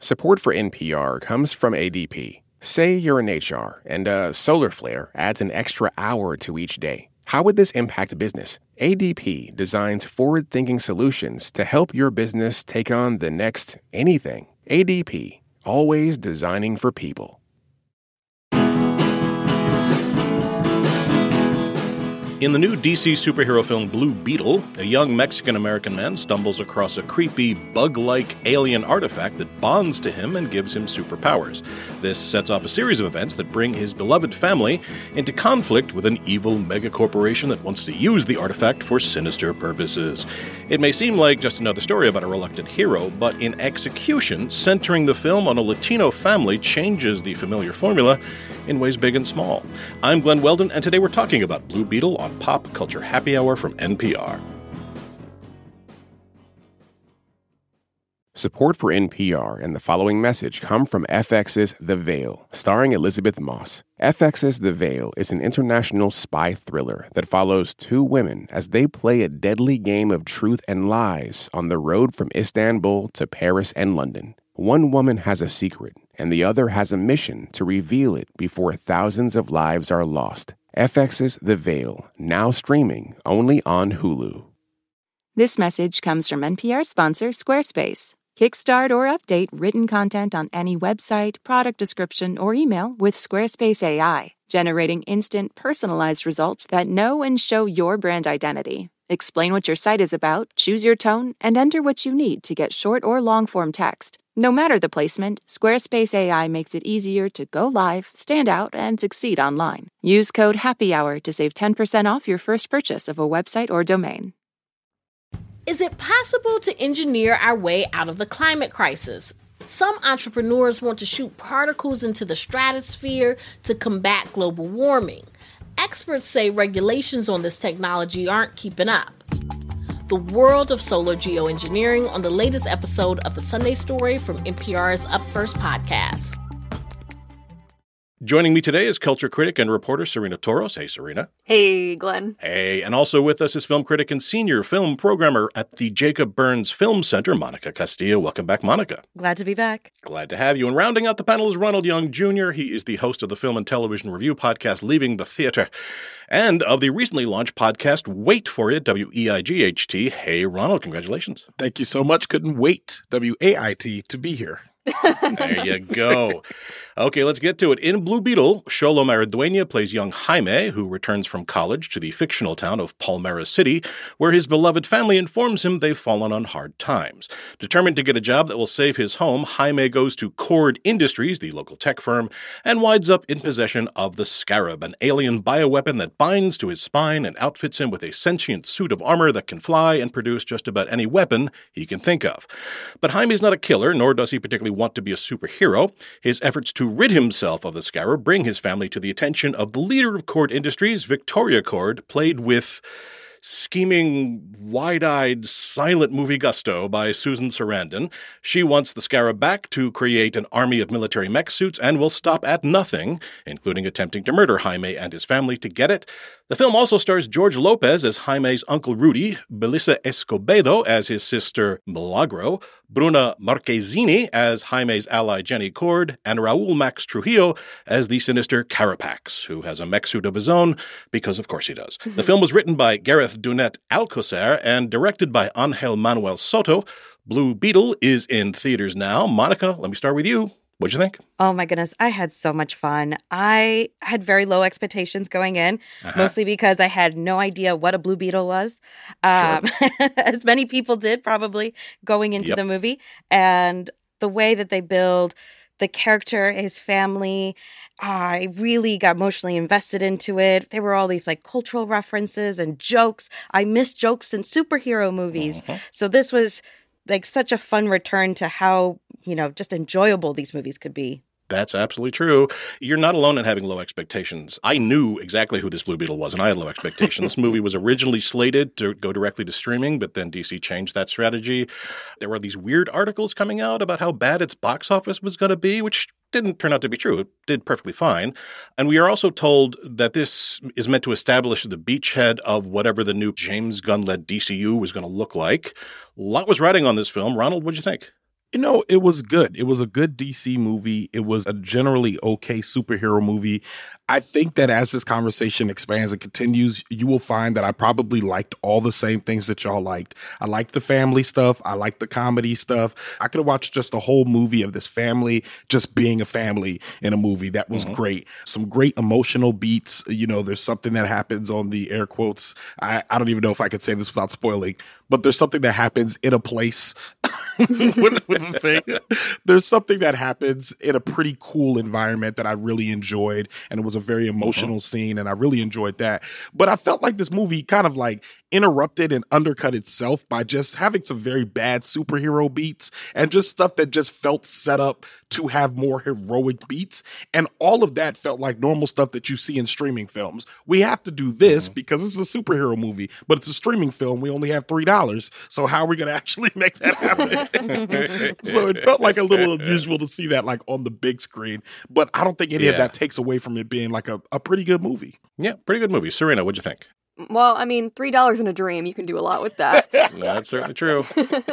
Support for NPR comes from ADP. Say you're in HR and a solar flare adds an extra hour to each day. How would this impact business? ADP designs forward-thinking solutions to help your business take on the next anything. ADP, always designing for people. In the new DC superhero film Blue Beetle, a young Mexican-American man stumbles across a creepy, bug-like alien artifact that bonds to him and gives him superpowers. This sets off a series of events that bring his beloved family into conflict with an evil megacorporation that wants to use the artifact for sinister purposes. It may seem like just another story about a reluctant hero, but in execution, centering the film on a Latino family changes the familiar formula in ways big and small. I'm Glenn Weldon, and today we're talking about Blue Beetle on Pop Culture Happy Hour from NPR. Support for NPR and the following message come from FX's The Veil, starring Elizabeth Moss. FX's The Veil is an international spy thriller that follows two women as they play a deadly game of truth and lies on the road from Istanbul to Paris and London. One woman has a secret, and the other has a mission to reveal it before thousands of lives are lost. FX's The Veil, now streaming only on Hulu. This message comes from NPR sponsor Squarespace. Kickstart or update written content on any website, product description, or email with Squarespace AI, generating instant, personalized results that know and show your brand identity. Explain what your site is about, choose your tone, and enter what you need to get short or long-form text. No matter the placement, Squarespace AI makes it easier to go live, stand out, and succeed online. Use code HAPPYHOUR to save 10% off your first purchase of a website or domain. Is it possible to engineer our way out of the climate crisis? Some entrepreneurs want to shoot particles into the stratosphere to combat global warming. Experts say regulations on this technology aren't keeping up. The world of solar geoengineering on the latest episode of The Sunday Story from NPR's Up First podcast. Joining me today is culture critic and reporter Serena Toros. Hey, Serena. Hey, Glenn. Hey, and also with us is film critic and senior film programmer at the Jacob Burns Film Center, Monica Castillo. Welcome back, Monica. Glad to be back. Glad to have you. And rounding out the panel is Ronald Young Jr. He is the host of the film and television review podcast Leaving the Theater and of the recently launched podcast Wait for It, WEIGHT. Hey, Ronald, congratulations. Thank you so much. Couldn't wait, WAIT, to be here. There you go. Okay, let's get to it. In Blue Beetle, Xolo Maridueña plays young Jaime, who returns from college to the fictional town of Palmera City, where his beloved family informs him they've fallen on hard times. Determined to get a job that will save his home, Jaime goes to Cord Industries, the local tech firm, and winds up in possession of the Scarab, an alien bioweapon that binds to his spine and outfits him with a sentient suit of armor that can fly and produce just about any weapon he can think of. But Jaime's not a killer, nor does he particularly want to be a superhero. His efforts to rid himself of the Scarab bring his family to the attention of the leader of Cord Industries, Victoria Cord, played with scheming, wide-eyed, silent movie gusto by Susan Sarandon. She wants the Scarab back to create an army of military mech suits and will stop at nothing, including attempting to murder Jaime and his family to get it. The film also stars George Lopez as Jaime's Uncle Rudy, Belissa Escobedo as his sister Milagro, Bruna Marquezine as Jaime's ally Jenny Cord, and Raul Max Trujillo as the sinister Carapax, who has a mech suit of his own, because of course he does. The film was written by Gareth Dunet Alcocer and directed by Angel Manuel Soto. Blue Beetle is in theaters now. Monica, let me start with you. What'd you think? Oh, my goodness. I had so much fun. I had very low expectations going in, mostly because I had no idea what a Blue Beetle was, as many people did probably going into the movie. And the way that they build the character, his family, I really got emotionally invested into it. There were all these like cultural references and jokes. I miss jokes in superhero movies. So this was like such a fun return to how, just enjoyable these movies could be. That's absolutely true. You're not alone in having low expectations. I knew exactly who this Blue Beetle was, and I had low expectations. This movie was originally slated to go directly to streaming, but then DC changed that strategy. There were these weird articles coming out about how bad its box office was going to be, which didn't turn out to be true. It did perfectly fine. And we are also told that this is meant to establish the beachhead of whatever the new James Gunn-led DCU was going to look like. A lot was riding on this film. Ronald, what'd you think? It was good. It was a good DC movie. It was a generally okay superhero movie. I think that as this conversation expands and continues, you will find that I probably liked all the same things that y'all liked. I liked the family stuff. I liked the comedy stuff. I could have watched just a whole movie of this family just being a family in a movie. That was great. Some great emotional beats. There's something that happens on the air quotes. I don't even know if I could say this without spoiling, but there's something that happens in a place with the thing. There's something that happens in a pretty cool environment that I really enjoyed. And it was a very emotional scene, and I really enjoyed that. But I felt like this movie kind of like interrupted and undercut itself by just having some very bad superhero beats and just stuff that just felt set up to have more heroic beats. And all of that felt like normal stuff that you see in streaming films. We have to do this because it's a superhero movie, but it's a streaming film. We only have $3. So how are we going to actually make that happen? So it felt like a little unusual to see that like on the big screen. But I don't think any of that takes away from it being like a pretty good movie. Yeah, pretty good movie. Serena, what'd you think? Well, I mean, $3 in a dream, you can do a lot with that. That's certainly true.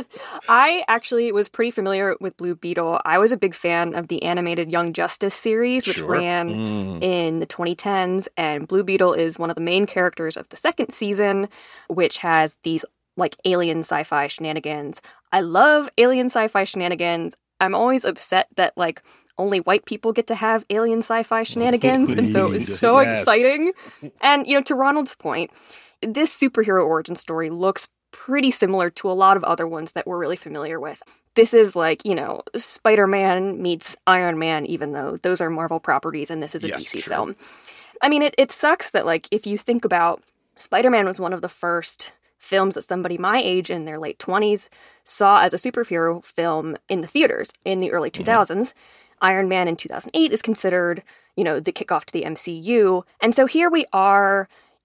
I actually was pretty familiar with Blue Beetle. I was a big fan of the animated Young Justice series, which ran in the 2010s, and Blue Beetle is one of the main characters of the second season, which has these like alien sci-fi shenanigans. I love alien sci-fi shenanigans. I'm always upset that like only white people get to have alien sci-fi shenanigans, and so it was so exciting. And, to Ronald's point, this superhero origin story looks pretty similar to a lot of other ones that we're really familiar with. This is like, Spider-Man meets Iron Man, even though those are Marvel properties and this is a DC film. I mean, it sucks that, like, if you think about Spider-Man was one of the first films that somebody my age in their late 20s saw as a superhero film in the theaters in the early 2000s. Iron Man in 2008 is considered, the kickoff to the MCU. And so here we are,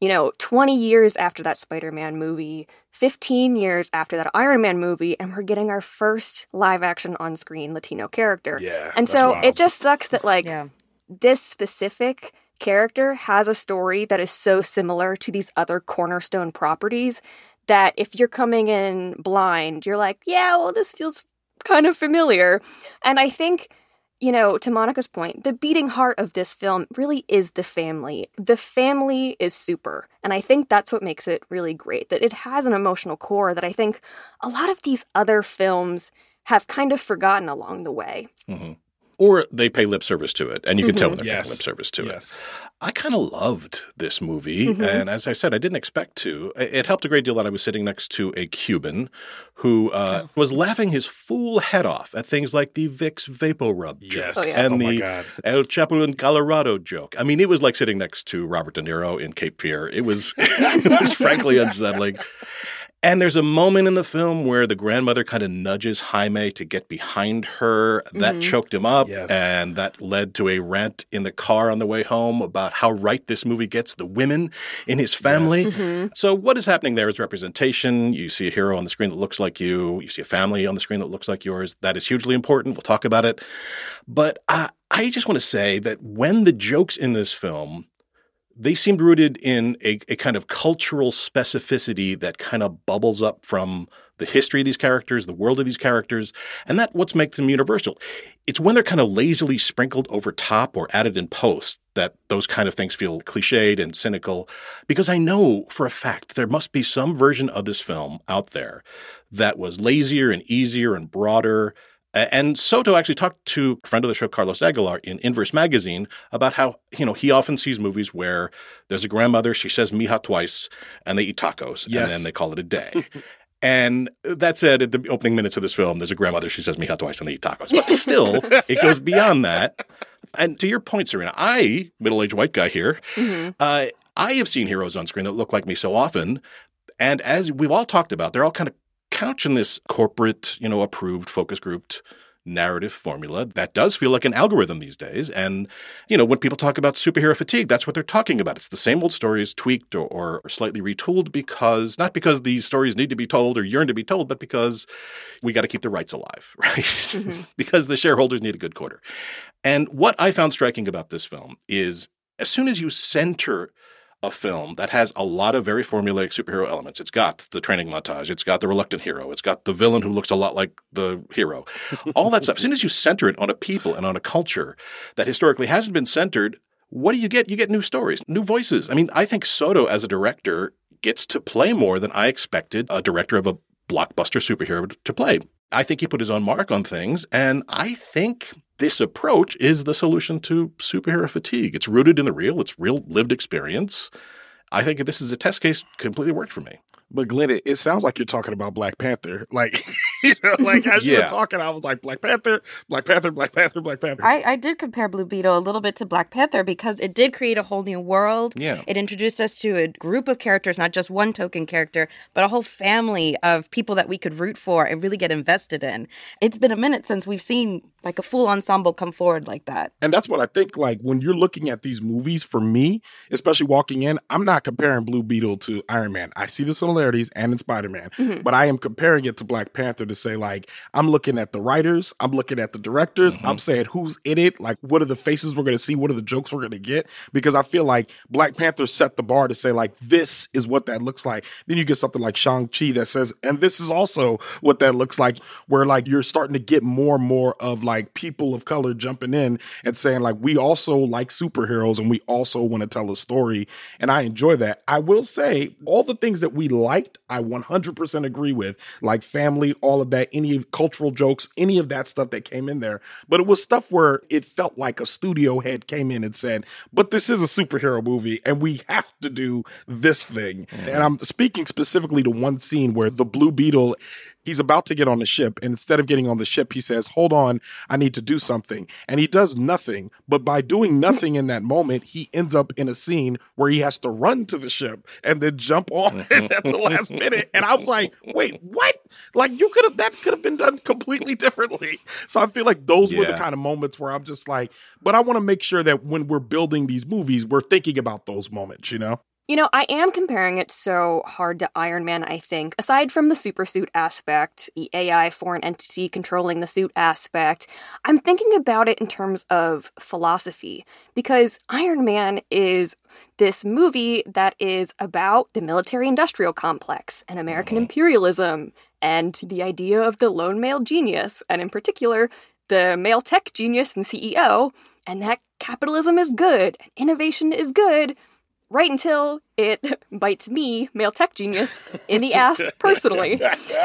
20 years after that Spider-Man movie, 15 years after that Iron Man movie, and we're getting our first live-action on-screen Latino character. Yeah, and so it just sucks that, like, this specific character has a story that is so similar to these other cornerstone properties that if you're coming in blind, you're like, yeah, well, this feels kind of familiar. And I think, to Monica's point, the beating heart of this film really is the family. The family is super. And I think that's what makes it really great, that it has an emotional core that I think a lot of these other films have kind of forgotten along the way. Or they pay lip service to it, and you can tell when they're paying lip service to it. I kind of loved this movie, and as I said, I didn't expect to. It helped a great deal that I was sitting next to a Cuban who was laughing his fool head off at things like the Vicks Vapo Rub joke and the El Chapo in Colorado joke. I mean, it was like sitting next to Robert De Niro in Cape Fear. It was frankly unsettling. And there's a moment in the film where the grandmother kind of nudges Jaime to get behind her. That choked him up, and that led to a rant in the car on the way home about how right this movie gets the women in his family. So what is happening there is representation. You see a hero on the screen that looks like you. You see a family on the screen that looks like yours. That is hugely important. We'll talk about it. But I just want to say that when the jokes in this film, they seemed rooted in a kind of cultural specificity that kind of bubbles up from the history of these characters, the world of these characters, and that's what makes them universal. It's when they're kind of lazily sprinkled over top or added in post that those kind of things feel cliched and cynical, because I know for a fact there must be some version of this film out there that was lazier and easier and broader. And Soto actually talked to a friend of the show, Carlos Aguilar, in Inverse Magazine about how, he often sees movies where there's a grandmother, she says mija twice, and they eat tacos, and then they call it a day. And that said, at the opening minutes of this film, there's a grandmother, she says mija twice, and they eat tacos. But still, it goes beyond that. And to your point, Serena, middle-aged white guy here, I have seen heroes on screen that look like me so often. And as we've all talked about, they're all kind of couch in this corporate, approved, focus grouped narrative formula that does feel like an algorithm these days. And, when people talk about superhero fatigue, that's what they're talking about. It's the same old stories tweaked or slightly retooled not because these stories need to be told or yearn to be told, but because we got to keep the rights alive, right? Because the shareholders need a good quarter. And what I found striking about this film is as soon as you center a film that has a lot of very formulaic superhero elements. It's got the training montage. It's got the reluctant hero. It's got the villain who looks a lot like the hero. All that stuff. As soon as you center it on a people and on a culture that historically hasn't been centered, what do you get? You get new stories, new voices. I mean, I think Soto as a director gets to play more than I expected a director of a blockbuster superhero to play. I think he put his own mark on things, and I think this approach is the solution to superhero fatigue. It's rooted in the real. It's real lived experience. I think this is a test case completely worked for me. But Glenn, it sounds like you're talking about Black Panther. Like, as you were talking, I was like, Black Panther, Black Panther, Black Panther, Black Panther. I did compare Blue Beetle a little bit to Black Panther because it did create a whole new world. Yeah. It introduced us to a group of characters, not just one token character, but a whole family of people that we could root for and really get invested in. It's been a minute since we've seen like a full ensemble come forward like that. And that's what I think, like, when you're looking at these movies, for me, especially walking in, I'm not comparing Blue Beetle to Iron Man. I see the similarities and in Spider-Man, but I am comparing it to Black Panther to say, like, I'm looking at the writers, I'm looking at the directors, I'm saying who's in it, like, what are the faces we're going to see, what are the jokes we're going to get, because I feel like Black Panther set the bar to say, like, this is what that looks like. Then you get something like Shang-Chi that says, and this is also what that looks like, where, like, you're starting to get more and more of, like, people of color jumping in and saying, like, we also like superheroes and we also want to tell a story, and I enjoy that. I will say, all the things that we liked, I 100% agree with, like family, all of that, any cultural jokes, any of that stuff that came in there. But it was stuff where it felt like a studio head came in and said, but this is a superhero movie and we have to do this thing. And I'm speaking specifically to one scene where the Blue Beetle, he's about to get on the ship, and instead of getting on the ship, he says, hold on, I need to do something. And he does nothing. But by doing nothing in that moment, he ends up in a scene where he has to run to the ship and then jump on it at the last minute. And I was like, wait, what? Like, that could have been done completely differently. So I feel like those were the kind of moments where I'm just like, but I want to make sure that when we're building these movies, we're thinking about those moments, you know? You know, I am comparing it so hard to Iron Man, I think. Aside from the supersuit aspect, the AI foreign entity controlling the suit aspect, I'm thinking about it in terms of philosophy. Because Iron Man is this movie that is about the military-industrial complex and American imperialism and the idea of the lone male genius, and in particular, the male tech genius and CEO, and that capitalism is good, and innovation is good, right until it bites me, male tech genius, in the ass personally.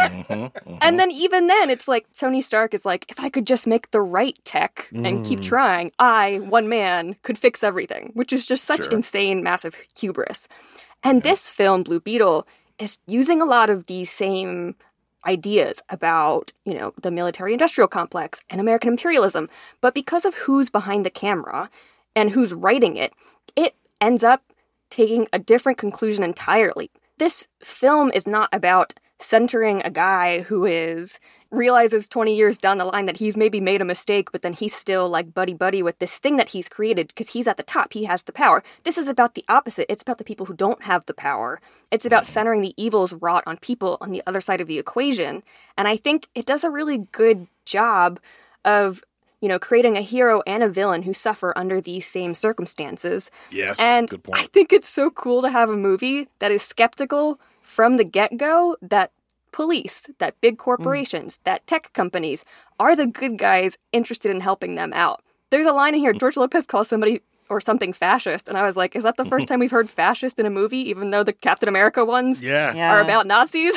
And then even then, it's like Tony Stark is like, if I could just make the right tech and keep trying, I, one man, could fix everything, which is just such insane, massive hubris. And this film, Blue Beetle, is using a lot of these same ideas about, you know, the military-industrial complex and American imperialism. But because of who's behind the camera and who's writing it, it ends up taking a different conclusion entirely. This film is not about centering a guy who realizes 20 years down the line that he's maybe made a mistake, but then he's still like buddy-buddy with this thing that he's created because he's at the top, he has the power. This is about the opposite. It's about the people who don't have the power. It's about centering the evils wrought on people on the other side of the equation. And I think it does a really good job of, you know, creating a hero and a villain who suffer under these same circumstances. Yes, and good point. I think it's so cool to have a movie that is skeptical from the get-go that police, that big corporations, that tech companies are the good guys interested in helping them out. There's a line in here, George Lopez calls somebody or something fascist, and I was like, is that the first time we've heard fascist in a movie, even though the Captain America ones are about Nazis?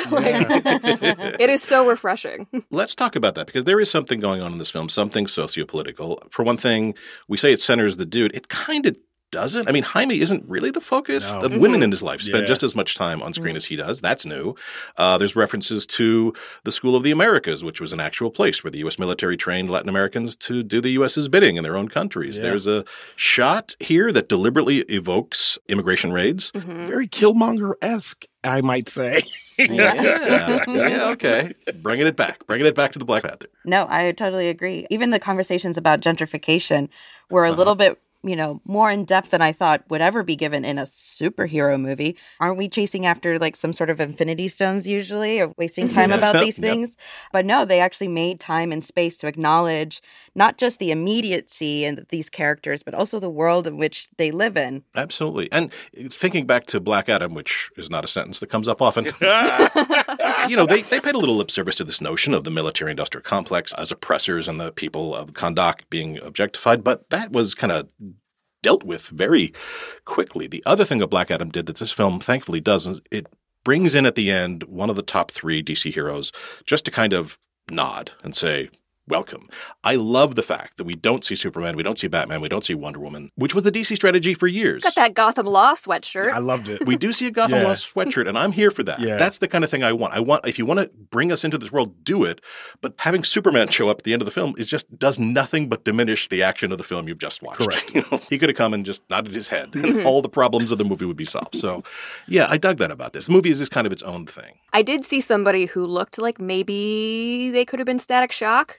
It is so refreshing. Let's talk about that, because there is something going on in this film, something sociopolitical. For one thing, we say it centers the dude. It kind of doesn't. I mean, Jaime isn't really the focus. No. The women in his life spend just as much time on screen as he does. That's new. There's references to the School of the Americas, which was an actual place where the U.S. military trained Latin Americans to do the U.S.'s bidding in their own countries. There's a shot here that deliberately evokes immigration raids. Very Killmonger-esque, I might say. Okay. Bringing it back to the Black Panther. No, I totally agree. Even the conversations about gentrification were a little bit more in depth than I thought would ever be given in a superhero movie. Aren't we chasing after like some sort of Infinity Stones usually, or wasting time about these things? But no, they actually made time and space to acknowledge not just the immediacy in these characters, but also the world in which they live in. Absolutely. And thinking back to Black Adam, which is not a sentence that comes up often, they paid a little lip service to this notion of the military-industrial complex as oppressors and the people of Kahndaq being objectified, but that was kind of dealt with very quickly. The other thing that Black Adam did that this film thankfully does is it brings in at the end one of the top 3 DC heroes just to kind of nod and say, welcome. I love the fact that we don't see Superman, we don't see Batman, we don't see Wonder Woman, which was the DC strategy for years. Got that Gotham Law sweatshirt. I loved it. We do see a Gotham Law sweatshirt, and I'm here for that. Yeah. That's the kind of thing I want. If you want to bring us into this world, do it. But having Superman show up at the end of the film does nothing but diminish the action of the film you've just watched. Correct. He could have come and just nodded his head, and all the problems of the movie would be solved. So, yeah, I dug that about this. The movie is just kind of its own thing. I did see somebody who looked like maybe they could have been Static Shock,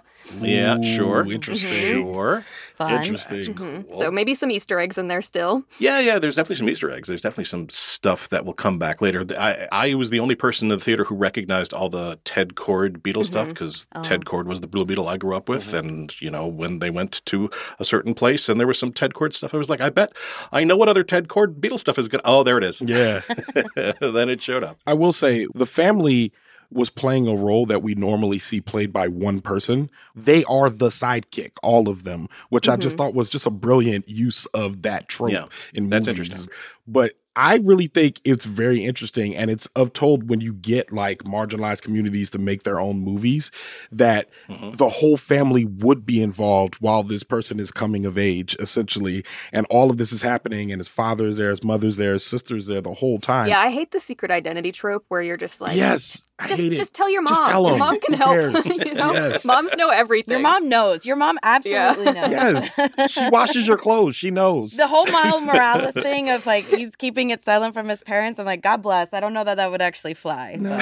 Yeah, sure. Interesting. Sure. Fun. Interesting. Cool. So maybe some Easter eggs in there still. Yeah, there's definitely some Easter eggs. There's definitely some stuff that will come back later. I was the only person in the theater who recognized all the Ted Kord Beetle stuff because Ted Kord was the Blue Beetle I grew up with. And, when they went to a certain place and there was some Ted Kord stuff, I was like, I bet I know what other Ted Kord Beetle stuff is good. Oh, there it is. Yeah. Then it showed up. I will say the family was playing a role that we normally see played by one person. They are the sidekick, all of them, which I just thought was just a brilliant use of that trope in movies. That's interesting. But I really think it's very interesting, and it's told when you get like marginalized communities to make their own movies that the whole family would be involved while this person is coming of age, essentially. And all of this is happening, and his father's there, his mother's there, his sister's there the whole time. Yeah, I hate the secret identity trope where you're just like, yes, I hate it. Just tell your mom. Just tell your them. mom can Who help. cares? Yes. Moms know everything. Your mom knows. Your mom absolutely knows. Yes. She washes your clothes. She knows. The whole Miles Morales thing of like he's keeping it silent from his parents. I'm like, God bless. I don't know that would actually fly. No.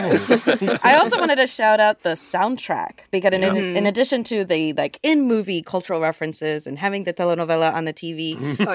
I also wanted to shout out the soundtrack because in addition to the like in-movie cultural references and having the telenovela on the TV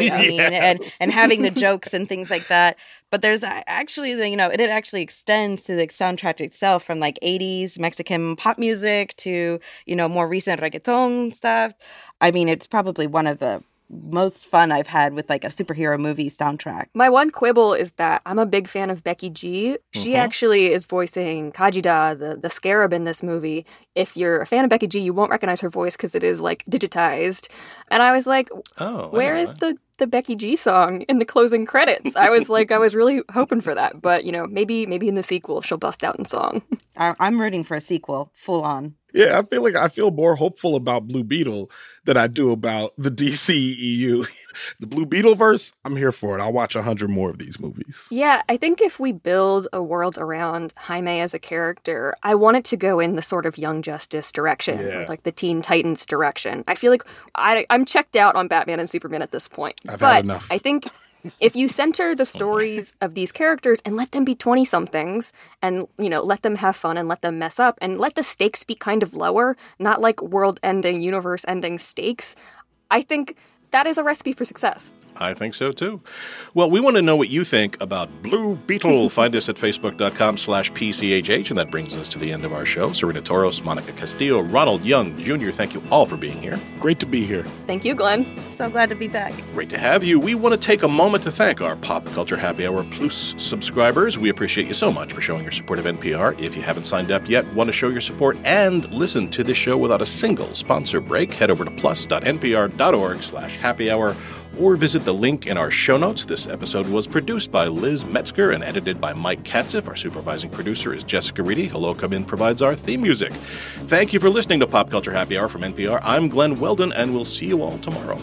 and having the jokes and things like that, but there's actually, it actually extends to the soundtrack itself from like 80s Mexican pop music to, more recent reggaeton stuff. I mean, it's probably one of the most fun I've had with like a superhero movie soundtrack. My one quibble is that I'm a big fan of Becky G. She actually is voicing Kajida, the scarab in this movie. If you're a fan of Becky G, you won't recognize her voice because it is like digitized. And I was like, where is the Becky G song in the closing credits? I was really hoping for that. But, maybe in the sequel she'll bust out in song. I'm rooting for a sequel, full on. Yeah, I feel more hopeful about Blue Beetle than I do about the DCEU. The Blue Beetle verse, I'm here for it. I'll watch 100 more of these movies. Yeah, I think if we build a world around Jaime as a character, I want it to go in the sort of Young Justice direction, or like the Teen Titans direction. I feel like I'm checked out on Batman and Superman at this point. I've had enough. I think if you center the stories of these characters and let them be 20-somethings and, let them have fun and let them mess up and let the stakes be kind of lower, not like world-ending, universe-ending stakes, I think that is a recipe for success. I think so, too. Well, we want to know what you think about Blue Beetle. Find us at facebook.com/PCHH, and that brings us to the end of our show. Serena Toros, Monica Castillo, Ronald Young Jr., thank you all for being here. Great to be here. Thank you, Glenn. So glad to be back. Great to have you. We want to take a moment to thank our Pop Culture Happy Hour Plus subscribers. We appreciate you so much for showing your support of NPR. If you haven't signed up yet, want to show your support and listen to this show without a single sponsor break, head over to plus.npr.org/happy hour. Or visit the link in our show notes. This episode was produced by Liz Metzger and edited by Mike Katzeff. Our supervising producer is Jessica Reedy. Hello Come In provides our theme music. Thank you for listening to Pop Culture Happy Hour from NPR. I'm Glenn Weldon, and we'll see you all tomorrow.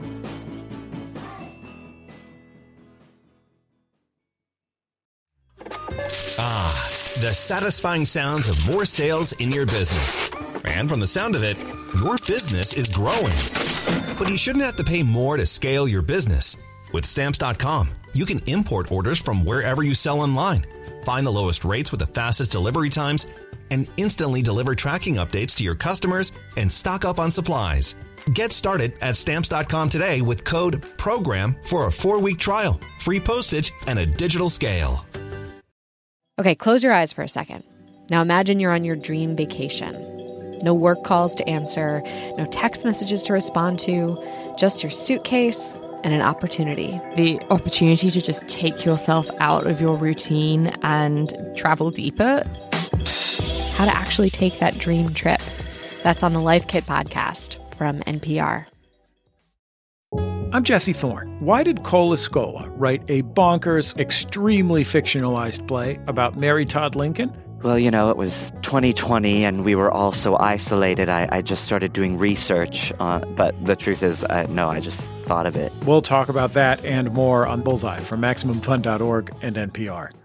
The satisfying sounds of more sales in your business. And from the sound of it, your business is growing. But you shouldn't have to pay more to scale your business. With Stamps.com, you can import orders from wherever you sell online, find the lowest rates with the fastest delivery times, and instantly deliver tracking updates to your customers and stock up on supplies. Get started at Stamps.com today with code PROGRAM for a 4-week trial, free postage, and a digital scale. Okay, close your eyes for a second. Now imagine you're on your dream vacation. No work calls to answer, no text messages to respond to, just your suitcase and an opportunity. The opportunity to just take yourself out of your routine and travel deeper. How to actually take that dream trip. That's on the Life Kit podcast from NPR. I'm Jesse Thorne. Why did Cole Escola write a bonkers, extremely fictionalized play about Mary Todd Lincoln? Well, you know, it was 2020 and we were all so isolated. I just started doing research, but the truth is, no, I just thought of it. We'll talk about that and more on Bullseye from MaximumFun.org and NPR.